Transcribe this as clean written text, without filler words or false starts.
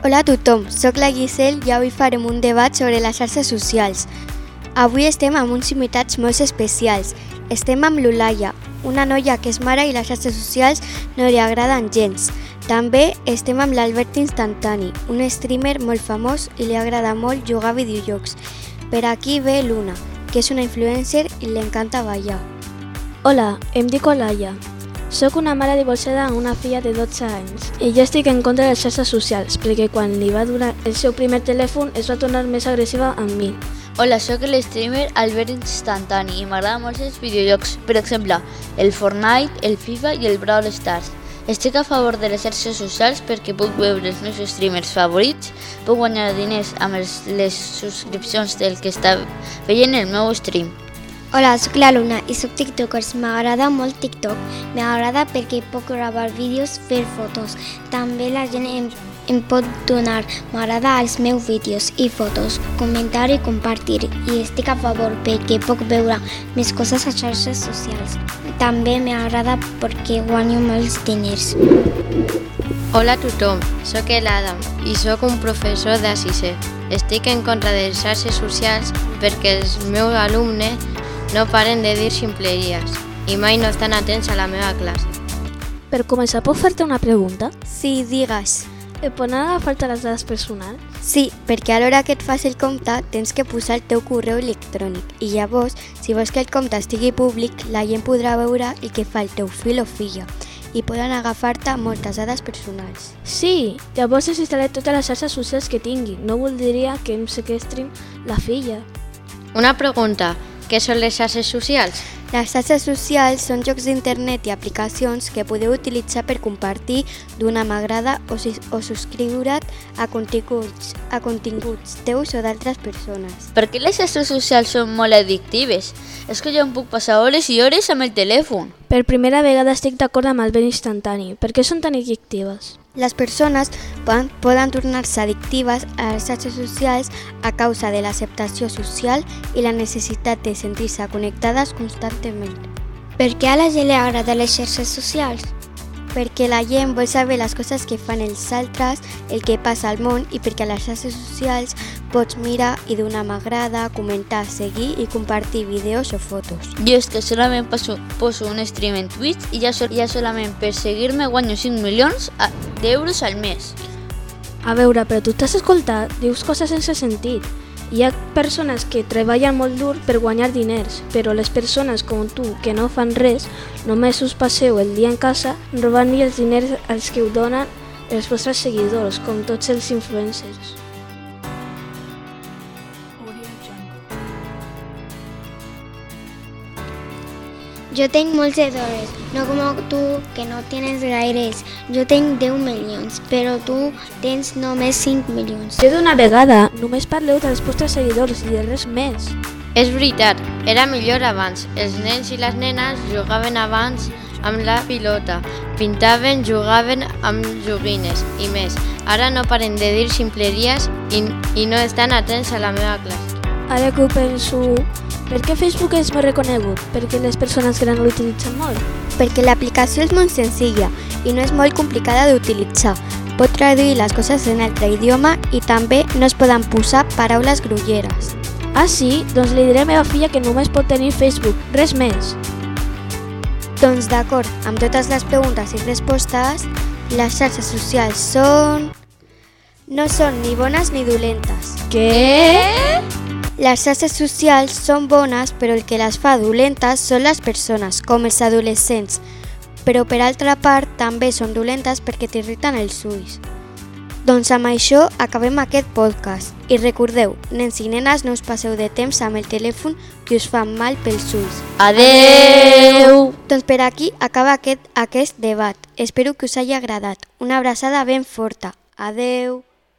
Hola a tothom, soc la Giselle i avui farem un debat sobre les xarxes socials. Avui estem amb uns invitats molt especials. Estem amb l'Olaya, una noia que és mare i les xarxes socials no li agraden gens. També estem amb l'Albert Instantani, un streamer molt famós i li agrada molt jugar a videojocs. Per aquí ve l'Una, que és una influencer i li encanta ballar. Hola, em dic Olaya. Soc una mare divorciada amb una filla de 12 anys i jo estic en contra de les xarxes socials perquè quan li va donar el seu primer telèfon es va tornar més agressiva amb mi. Hola, sóc el streamer Albert Instantani i m'agraden molt els videojocs, per exemple, el Fortnite, el FIFA i el Brawl Stars. Estic a favor de les xarxes socials perquè puc veure els meus streamers favorits, puc guanyar diners amb les subscripcions del que està veient el meu stream. Hola, soc la Luna i soc tiktoker. M'agrada molt TikTok. M'agrada perquè puc gravar vídeos, fer fotos. També la gent em pot donar m'agrada als meus vídeos i fotos, comentar i compartir. I estic a favor perquè puc veure més coses a xarxes socials. També m'agrada perquè guanyo molts diners. Hola a tothom, soc l'Adam i soc un professor de sisè. Estic en contra de les xarxes socials perquè els meus alumnes no paren de dir ximpleries i mai no estan atents a la meva classe. Per començar, puc fer-te una pregunta? Sí, digues. Et poden agafar-te les dades personals? Sí, perquè a l'hora que et fas el compte tens que posar el teu correu electrònic i llavors, si vols que el compte estigui públic, la gent podrà veure el que fa el teu fill o filla i poden agafar-te moltes dades personals. Sí, llavors desinstal·laré totes les xarxes socials que tingui. No voldria que em sequestrin la filla. Una pregunta. Què són les xarxes socials? Les xarxes socials són jocs d'internet i aplicacions que podeu utilitzar per compartir, donar m'agrada o subscriure't a continguts teus o d'altres persones. Per què les xarxes socials són molt addictives? És que jo em puc passar hores i hores amb el telèfon. Per primera vegada estic d'acord amb Albert Instantani. Per què són tan addictives? Les persones poden tornar-se addictives a les xarxes socials a causa de l'acceptació social i la necessitat de sentir-se connectades constantment. Per què a la gent li agraden les xarxes socials? Perquè la gent vol saber les coses que fan els altres, el que passa al món i perquè a les xarxes socials pots mirar i donar m'agrada, comentar, seguir i compartir vídeos o fotos. Jo és que solament poso un stream en Twitch i ja solament per seguir-me guanyo 5 milions d'euros al mes. A veure, però tu t'has escoltat, dius coses sense sentit. Hi ha persones que treballen molt dur per guanyar diners, però les persones com tu que no fan res, només us passeu el dia en casa robant-li els diners als que ho donen els vostres seguidors, com tots els influencers. Jo tinc molts seguidors, no com tu, que no tens gaires. Jo tinc 10 milions, però tu tens només 5 milions. Jo d'una vegada només parleu dels vostres seguidors i de res més. És veritat, era millor abans. Els nens i les nenes jugaven abans amb la pilota, pintaven, jugaven amb joguines i més. Ara no paren de dir ximpleries i no estan atents a la meva classe. Ara que ho penso, per què Facebook és més reconegut? Perquè les persones grans l'utilitzen molt? Perquè l'aplicació és molt senzilla i no és molt complicada d'utilitzar. Pot traduir les coses en altre idioma i també no es poden posar paraules grolleres. Ah, sí? Doncs li diré a la meva filla que només pot tenir Facebook, res més. Doncs d'acord, amb totes les preguntes i respostes, les xarxes socials no són ni bones ni dolentes. Què? Les xarxes socials són bones, però el que les fa dolentes són les persones, com els adolescents. Però per altra part també són dolentes perquè t'irriten els ulls. Doncs amb això acabem aquest podcast. I recordeu, nens i nenes, no us passeu de temps amb el telèfon que us fa mal pels ulls. Adeu! Doncs per aquí acaba aquest debat. Espero que us hagi agradat. Una abraçada ben forta. Adeu!